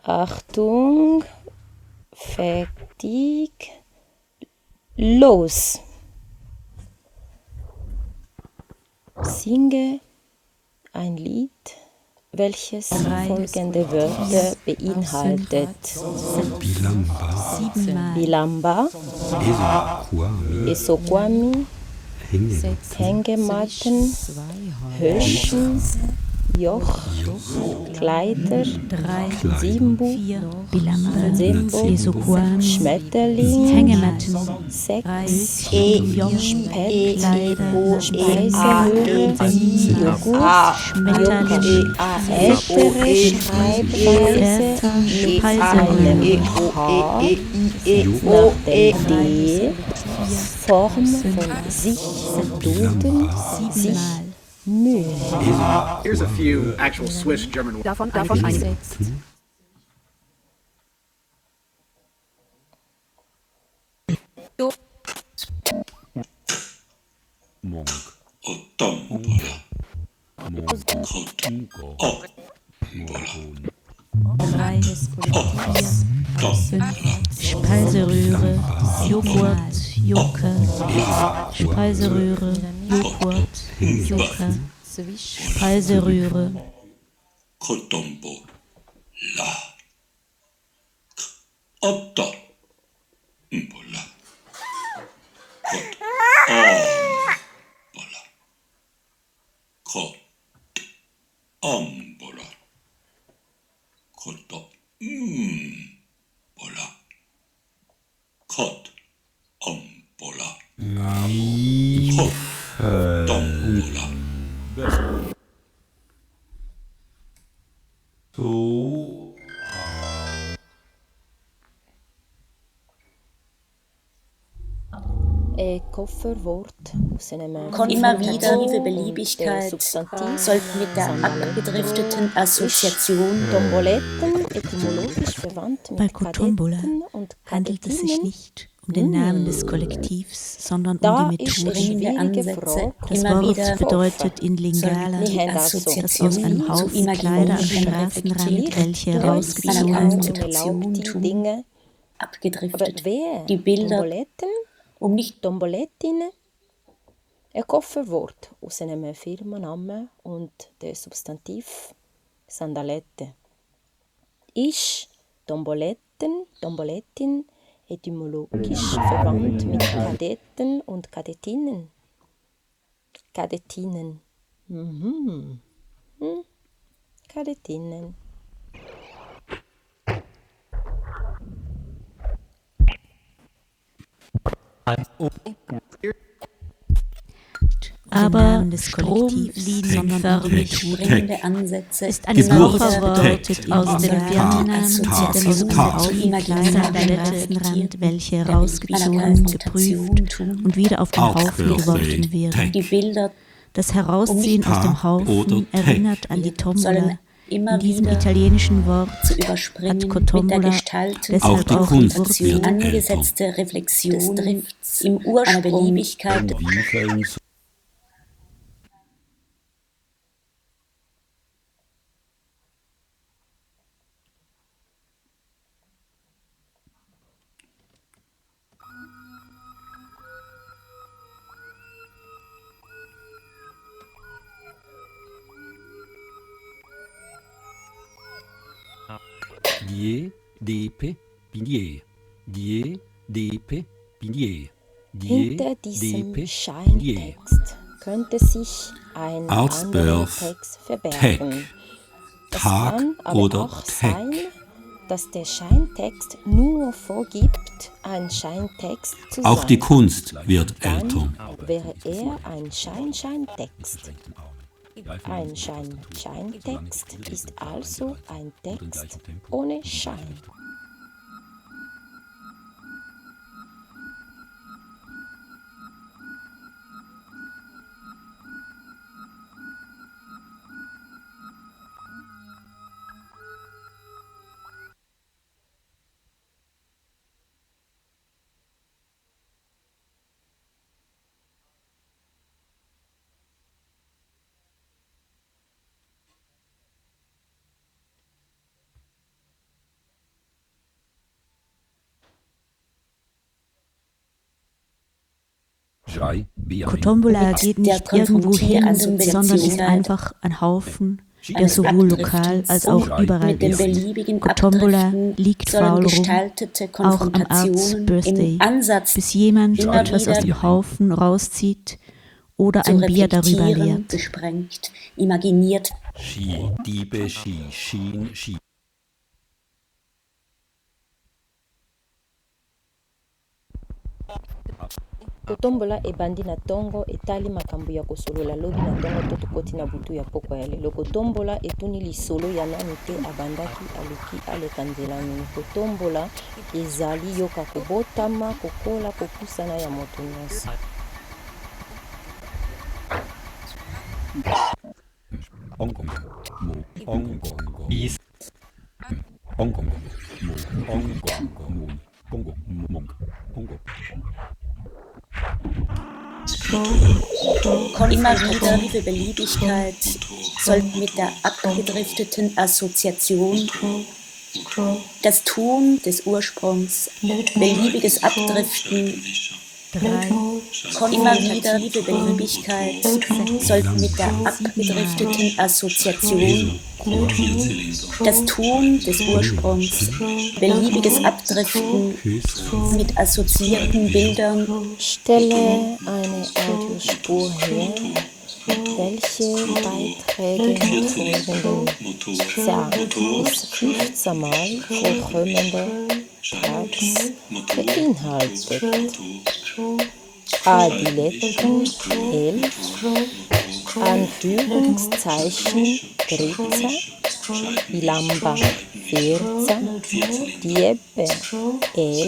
Achtung, fertig, los. Singe ein Lied, welches folgende Wörter beinhaltet. Bilamba, Esokwami, Hängematten, Höschen, Joch, Kleider, Simbu, Sembo, Schmetterling, Hängematten, Sex, Spett, Speisehöhle, Joghurt, Schmetterling, ältere Schreibweise mit einem H nach dem D, Form von sich, dulden, sich, Mühe. Here's a few actual Swiss German words. Davon einige. Monk. Tombola. drei, Speiseröhre, Joghurt, Joker, Speiseröhre, Joghurt, Joker, Speiseröhre, Kotombo. La. Otto. Mbola. Kot. Ombola. Kot. Ombola. Koto. Bola. Kot. Ombola. Kot. Dombola. Kofferwort aus einem Konfrontative Beliebigkeit Substantiv sollte mit der abgedrifteten Assoziation Tomboletten etymologisch verwandt Bei mit Kotombola Kadetten und handelt es sich Kadettinen. nicht um den Namen des Kollektivs, sondern Da um die ist Methode. eine schwierige Ansätze Frage. Das immer Wort wieder bedeutet in Lingala, die Wir haben also dass Assoziation aus einem zu Haufen Kleider am imaginierischen Straßenrand, welche einer herausgezogen Assoziation die tun, Dinge. Aber abgedriftet. wer? Die Bilder, Tomboletten? um nicht Tombolettinnen? Ein Kofferwort aus einem Firmennamen und der Substantiv Sandalette. Ist Tombolettin etymologisch verwandt mit Kadetten und Kadettinnen? Kadettinnen. Kadettinnen. aber stromlinienförmig springende Ansätze ist ein immer Kofferwort wieder aus dem Firmennamen, Assoziation der aus zu dem imaginierischen Straßenrand, welche einer herausgezogen, Konfrontation geprüft tun. und wieder auf den Haufen geworfen wird. Die Bilder Das Herausziehen aus dem Haufen erinnert an die Tombola. sollen immer In diesem wieder italienischen Wort zu überspringen hat mit Kotombola der gestalten deshalb die auch Kunst die Wurzel wird angesetzte Reflexion des Drifts im Ursprung einer Beliebigkeit Inwiefern Die, Depe, Pinier. Die, Depe, Pinier. Hinter diesem Scheintext könnte sich ein anderer Auswurf, Text verbergen. Es Tag kann aber oder auch Tag. sein, dass der Scheintext nur vorgibt, ein Scheintext zu Auch sein. die Kunst wird älter. Dann wäre er ein Scheintext. Ein Scheintext ist also ein Text ohne Schein. Jai, Biai. Kotombola Mit geht der nicht irgendwo hin, konfrontierenden sondern ist Beziehung einfach ein Haufen, der eines sowohl Abdriftens lokal als auch und überall mit dem ist. beliebigen Kotombola Abdriften liegt sollen faul rum, gestaltete auch am Arts Konfrontationen Birthday, im Ansatz bis jemand immer etwas aus wieder dem Haufen rauszieht oder zu ein Bier darüber reflektieren, leert. besprengt, imaginiert. Shi, Diebe, Shi, Shin, Shi. kotombola ebandi na ntongo etali makambo ya kosolola lobi na ntongo to tokoti na butu ya pokwa ya lelo. Kotombola etuni lisolo ya nani te abandaki aluki aleka nzela nini. Kotombola ezali yoka kobotama kokola kopusana ya moto nyonso. Hong Kong, Mo, Hong Kong, East, Hong Kong, Mo, Hong Kong, Mo, Kongo, Monk, Kongo. Immer wieder diese Beliebigkeit soll mit der abgedrifteten Assoziation das Tun des Ursprungs, beliebiges Abdriften, immer wieder diese Beliebigkeit soll mit der abgedrifteten Assoziation das Tun des Ursprungs, beliebiges Abdriften mit assoziierten Bildern. Stelle eine Audiospur her, welche Beiträge mit folgenden bis 15 Mal vorkommende Tags beinhaltet. A. Die letzten 11, Anführungszeichen 13, Ilamba 14, Dieppe 11,